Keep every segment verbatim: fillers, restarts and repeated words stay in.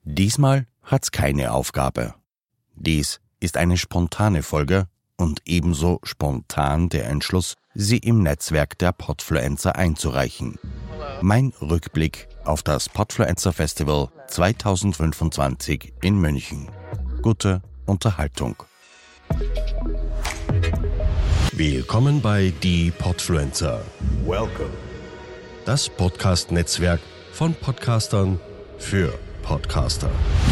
Diesmal hat's keine Aufgabe. Dies ist eine spontane Folge und ebenso spontan der Entschluss, sie im Netzwerk der Podfluencer einzureichen. Mein Rückblick auf das Podfluencer Festival zweitausendfünfundzwanzig in München. Gute Unterhaltung. Willkommen bei Die Podfluencer. Welcome. Das Podcast-Netzwerk von Podcastern für Podcaster.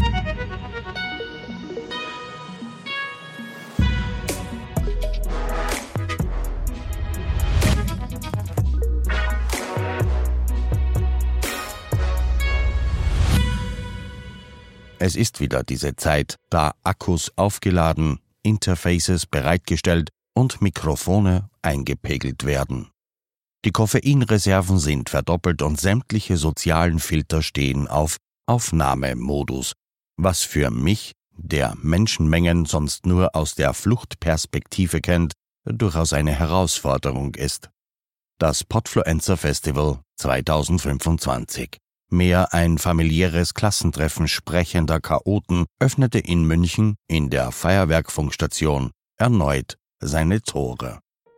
Es ist wieder diese Zeit, da Akkus aufgeladen, Interfaces bereitgestellt und Mikrofone eingepegelt werden. Die Koffeinreserven sind verdoppelt und sämtliche sozialen Filter stehen auf Aufnahmemodus, was für mich, der Menschenmengen sonst nur aus der Fluchtperspektive kennt, durchaus eine Herausforderung ist. Das Podfluencer Festival zweitausendfünfundzwanzig. Mehr ein familiäres Klassentreffen sprechender Chaoten öffnete in München in der Feuerwerkfunkstation erneut seine Tore.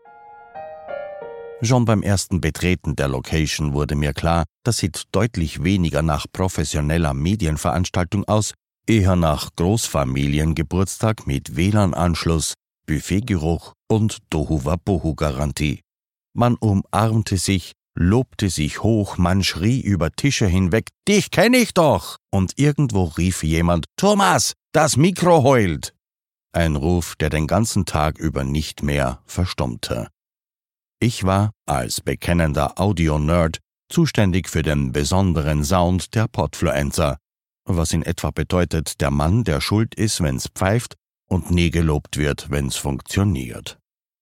Schon beim ersten Betreten der Location wurde mir klar, das sieht deutlich weniger nach professioneller Medienveranstaltung aus, eher nach Großfamiliengeburtstag mit W L A N-Anschluss, Buffetgeruch und Tohuwabohu-Garantie. Man umarmte sich, lobte sich hoch, man schrie über Tische hinweg, »Dich kenn ich doch!« Und irgendwo rief jemand, »Thomas, das Mikro heult!« Ein Ruf, der den ganzen Tag über nicht mehr verstummte. Ich war, als bekennender Audio-Nerd, zuständig für den besonderen Sound der Podfluencer, was in etwa bedeutet, der Mann, der schuld ist, wenn's pfeift und nie gelobt wird, wenn's funktioniert.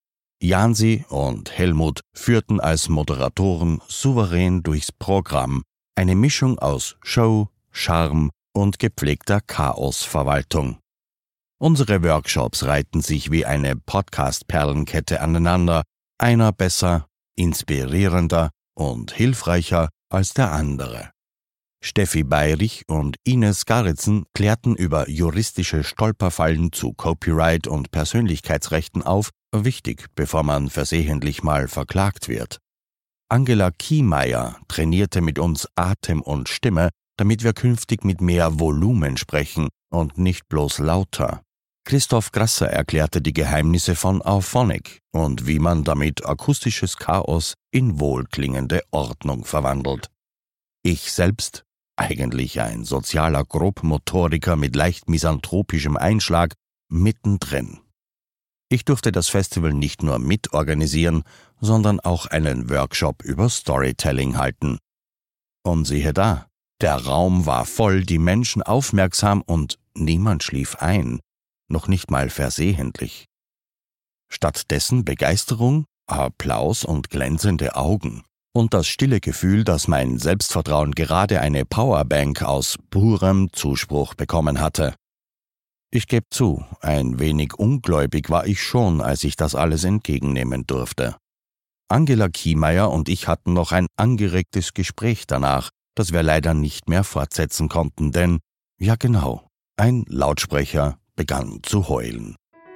Jansi und Helmut führten als Moderatoren souverän durchs Programm, eine Mischung aus Show, Charme und gepflegter Chaosverwaltung. Unsere Workshops reihten sich wie eine Podcast-Perlenkette aneinander, einer besser, inspirierender und hilfreicher als der andere. Steffi Bayrich und Ines Garitzen klärten über juristische Stolperfallen zu Copyright und Persönlichkeitsrechten auf, wichtig, bevor man versehentlich mal verklagt wird. Angela Kiemeier trainierte mit uns Atem und Stimme, damit wir künftig mit mehr Volumen sprechen und nicht bloß lauter. Christoph Grasser erklärte die Geheimnisse von Auphonic und wie man damit akustisches Chaos in wohlklingende Ordnung verwandelt. Ich selbst, eigentlich ein sozialer Grobmotoriker mit leicht misanthropischem Einschlag, mittendrin. Ich durfte das Festival nicht nur mitorganisieren, sondern auch einen Workshop über Storytelling halten. Und siehe da, der Raum war voll, die Menschen aufmerksam und niemand schlief ein, noch nicht mal versehentlich. Stattdessen Begeisterung, Applaus und glänzende Augen. Und das stille Gefühl, dass mein Selbstvertrauen gerade eine Powerbank aus purem Zuspruch bekommen hatte. Ich gebe zu, ein wenig ungläubig war ich schon, als ich das alles entgegennehmen durfte. Angela Kiemeier und ich hatten noch ein angeregtes Gespräch danach, das wir leider nicht mehr fortsetzen konnten, denn, ja genau, ein Lautsprecher begann zu heulen.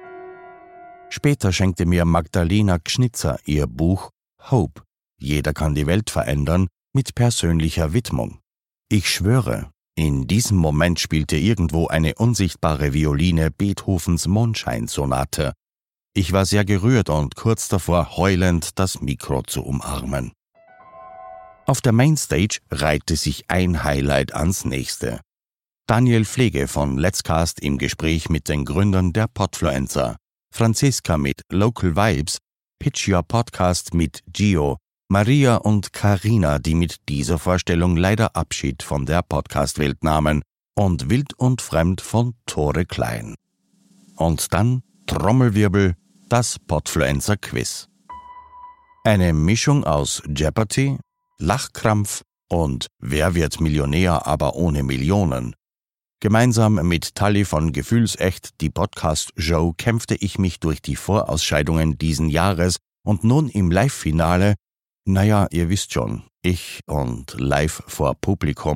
Später schenkte mir Magdalena Gschnitzer ihr Buch Hope, jeder kann die Welt verändern, mit persönlicher Widmung. Ich schwöre, in diesem Moment spielte irgendwo eine unsichtbare Violine Beethovens Mondscheinsonate. Ich war sehr gerührt und kurz davor, heulend das Mikro zu umarmen. Auf der Mainstage reihte sich ein Highlight ans nächste. Daniel Pflege von Let's Cast im Gespräch mit den Gründern der Podfluencer, Franziska mit Local Vibes, Pitch Your Podcast mit Gio, Maria und Karina, die mit dieser Vorstellung leider Abschied von der Podcast-Welt nahmen, und Wild und Fremd von Tore Klein. Und dann, Trommelwirbel, das Podfluencer Quiz. Eine Mischung aus Jeopardy, Lachkrampf und Wer wird Millionär, aber ohne Millionen. Gemeinsam mit Tali von Gefühlsecht, die Podcast-Show, kämpfte ich mich durch die Vorausscheidungen diesen Jahres und nun im Live-Finale, naja, ihr wisst schon, ich und live vor Publikum,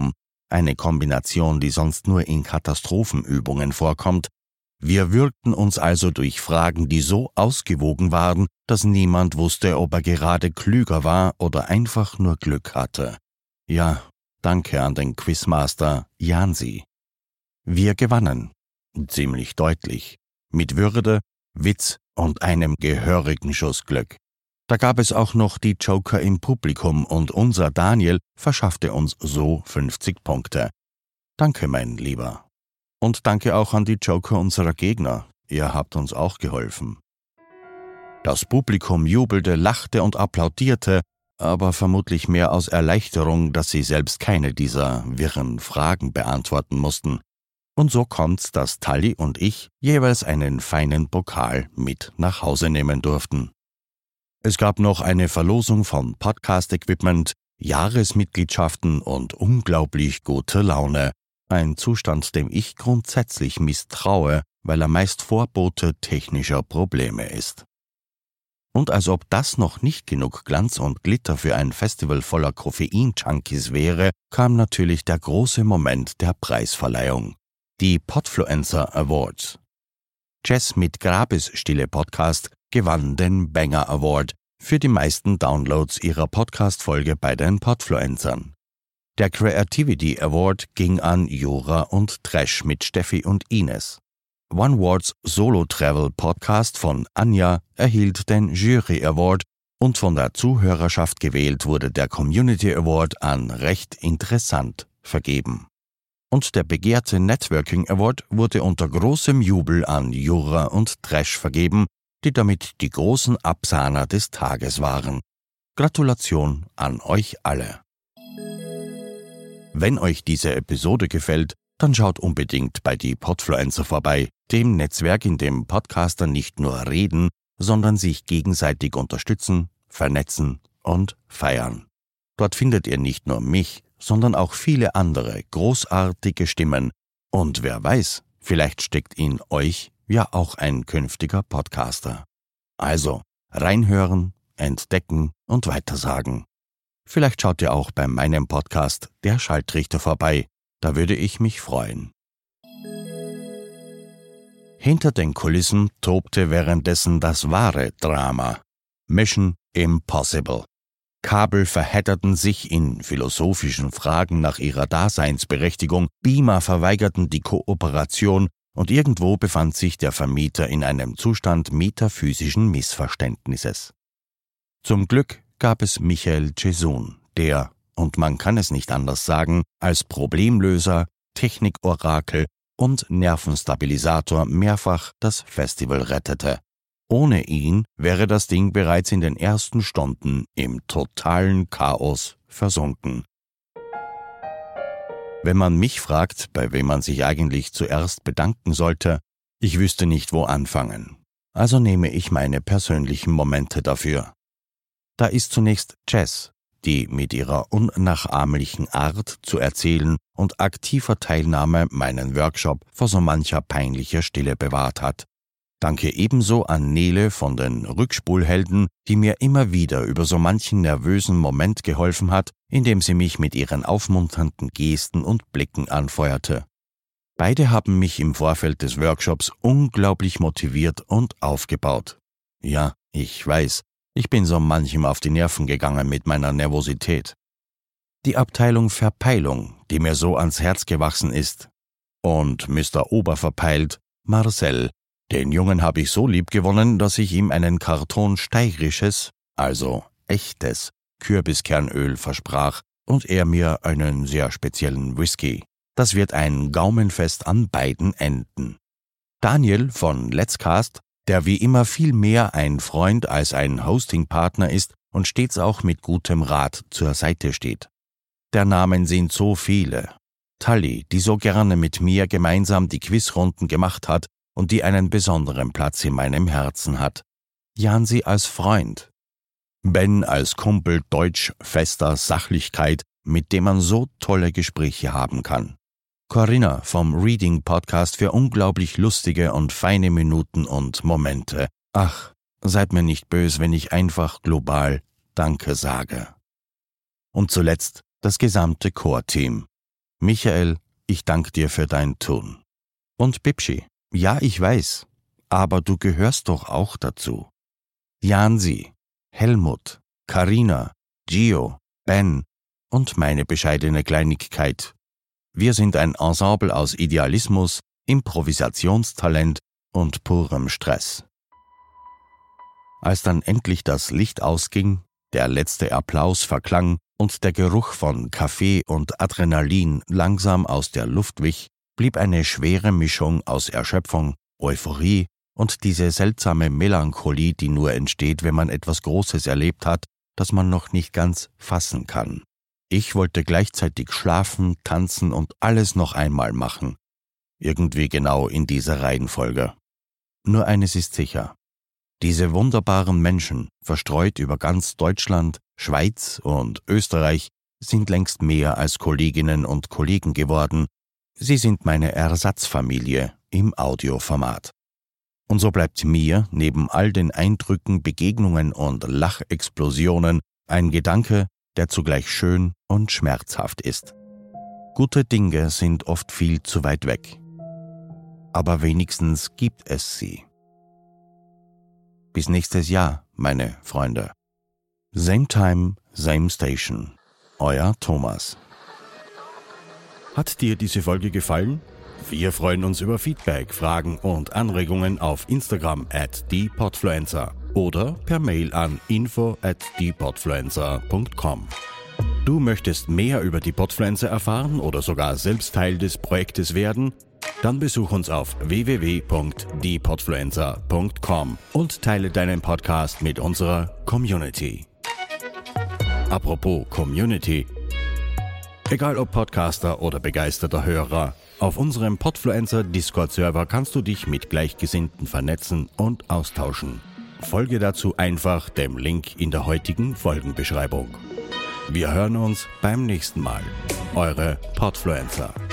eine Kombination, die sonst nur in Katastrophenübungen vorkommt. Wir würgten uns also durch Fragen, die so ausgewogen waren, dass niemand wusste, ob er gerade klüger war oder einfach nur Glück hatte. Ja, danke an den Quizmaster Jansi. Wir gewannen. Ziemlich deutlich. Mit Würde, Witz und einem gehörigen Schuss Glück. Da gab es auch noch die Joker im Publikum und unser Daniel verschaffte uns so fünfzig Punkte. Danke, mein Lieber. Und danke auch an die Joker unserer Gegner. Ihr habt uns auch geholfen. Das Publikum jubelte, lachte und applaudierte, aber vermutlich mehr aus Erleichterung, dass sie selbst keine dieser wirren Fragen beantworten mussten. Und so kommt's, dass Tali und ich jeweils einen feinen Pokal mit nach Hause nehmen durften. Es gab noch eine Verlosung von Podcast-Equipment, Jahresmitgliedschaften und unglaublich gute Laune. Ein Zustand, dem ich grundsätzlich misstraue, weil er meist Vorbote technischer Probleme ist. Und als ob das noch nicht genug Glanz und Glitter für ein Festival voller Koffein-Junkies wäre, kam natürlich der große Moment der Preisverleihung. Die Podfluencer Awards. Jess mit Grabesstille Podcast gewann den Banger Award für die meisten Downloads ihrer Podcast-Folge bei den Podfluencern. Der Creativity Award ging an Jura und Trash mit Steffi und Ines. OneWords Solo Travel Podcast von Anja erhielt den Jury Award und von der Zuhörerschaft gewählt wurde der Community Award an Recht Interessant vergeben. Und der begehrte Networking Award wurde unter großem Jubel an Jura und Trash vergeben, die damit die großen Absahner des Tages waren. Gratulation an euch alle. Wenn euch diese Episode gefällt, dann schaut unbedingt bei die Podfluencer vorbei, dem Netzwerk, in dem Podcaster nicht nur reden, sondern sich gegenseitig unterstützen, vernetzen und feiern. Dort findet ihr nicht nur mich, sondern auch viele andere großartige Stimmen. Und wer weiß, vielleicht steckt in euch ja auch ein künftiger Podcaster. Also, reinhören, entdecken und weitersagen. Vielleicht schaut ihr auch bei meinem Podcast Der Schalltrichter vorbei, da würde ich mich freuen. Hinter den Kulissen tobte währenddessen das wahre Drama. Mission Impossible. Kabel verhedderten sich in philosophischen Fragen nach ihrer Daseinsberechtigung, Beamer verweigerten die Kooperation und irgendwo befand sich der Vermieter in einem Zustand metaphysischen Missverständnisses. Zum Glück gab es Michael Cesun, der, und man kann es nicht anders sagen, als Problemlöser, Technikorakel und Nervenstabilisator mehrfach das Festival rettete. Ohne ihn wäre das Ding bereits in den ersten Stunden im totalen Chaos versunken. Wenn man mich fragt, bei wem man sich eigentlich zuerst bedanken sollte, ich wüsste nicht, wo anfangen. Also nehme ich meine persönlichen Momente dafür. Da ist zunächst Jess, die mit ihrer unnachahmlichen Art zu erzählen und aktiver Teilnahme meinen Workshop vor so mancher peinlicher Stille bewahrt hat. Danke ebenso an Nele von den Rückspulhelden, die mir immer wieder über so manchen nervösen Moment geholfen hat, indem sie mich mit ihren aufmunternden Gesten und Blicken anfeuerte. Beide haben mich im Vorfeld des Workshops unglaublich motiviert und aufgebaut. Ja, ich weiß, ich bin so manchem auf die Nerven gegangen mit meiner Nervosität. Die Abteilung Verpeilung, die mir so ans Herz gewachsen ist. Und Mister Oberverpeilt, Marcel. Den Jungen habe ich so lieb gewonnen, dass ich ihm einen Karton steirisches, also echtes, Kürbiskernöl versprach und er mir einen sehr speziellen Whisky. Das wird ein Gaumenfest an beiden Enden. Daniel von Let's Cast, der wie immer viel mehr ein Freund als ein Hostingpartner ist und stets auch mit gutem Rat zur Seite steht. Der Namen sind so viele. Tali, die so gerne mit mir gemeinsam die Quizrunden gemacht hat und die einen besonderen Platz in meinem Herzen hat. Jansi als Freund. Ben als Kumpel deutsch fester Sachlichkeit, mit dem man so tolle Gespräche haben kann. Corinna vom Reading Podcast für unglaublich lustige und feine Minuten und Momente. Ach, seid mir nicht böse, wenn ich einfach global Danke sage. Und zuletzt das gesamte Core-Team. Michael, ich danke dir für dein Tun. Und Bibschi, ja, ich weiß, aber du gehörst doch auch dazu. Jansi, Helmut, Karina, Gio, Ben und meine bescheidene Kleinigkeit. Wir sind ein Ensemble aus Idealismus, Improvisationstalent und purem Stress. Als dann endlich das Licht ausging, der letzte Applaus verklang und der Geruch von Kaffee und Adrenalin langsam aus der Luft wich, blieb eine schwere Mischung aus Erschöpfung, Euphorie und diese seltsame Melancholie, die nur entsteht, wenn man etwas Großes erlebt hat, das man noch nicht ganz fassen kann. Ich wollte gleichzeitig schlafen, tanzen und alles noch einmal machen. Irgendwie genau in dieser Reihenfolge. Nur eines ist sicher. Diese wunderbaren Menschen, verstreut über ganz Deutschland, Schweiz und Österreich, sind längst mehr als Kolleginnen und Kollegen geworden. Sie sind meine Ersatzfamilie im Audioformat. Und so bleibt mir, neben all den Eindrücken, Begegnungen und Lachexplosionen, ein Gedanke, der zugleich schön und schmerzhaft ist. Gute Dinge sind oft viel zu weit weg. Aber wenigstens gibt es sie. Bis nächstes Jahr, meine Freunde. Same time, same station. Euer Thomas. Hat dir diese Folge gefallen? Wir freuen uns über Feedback, Fragen und Anregungen auf Instagram at diepodfluencer oder per Mail an info at diepodfluencer punkt com. Du möchtest mehr über die Podfluencer erfahren oder sogar selbst Teil des Projektes werden? Dann besuch uns auf w w w punkt diepodfluencer punkt com und teile deinen Podcast mit unserer Community. Apropos Community. Egal ob Podcaster oder begeisterter Hörer, auf unserem Podfluencer Discord-Server kannst du dich mit Gleichgesinnten vernetzen und austauschen. Folge dazu einfach dem Link in der heutigen Folgenbeschreibung. Wir hören uns beim nächsten Mal. Eure Podfluencer.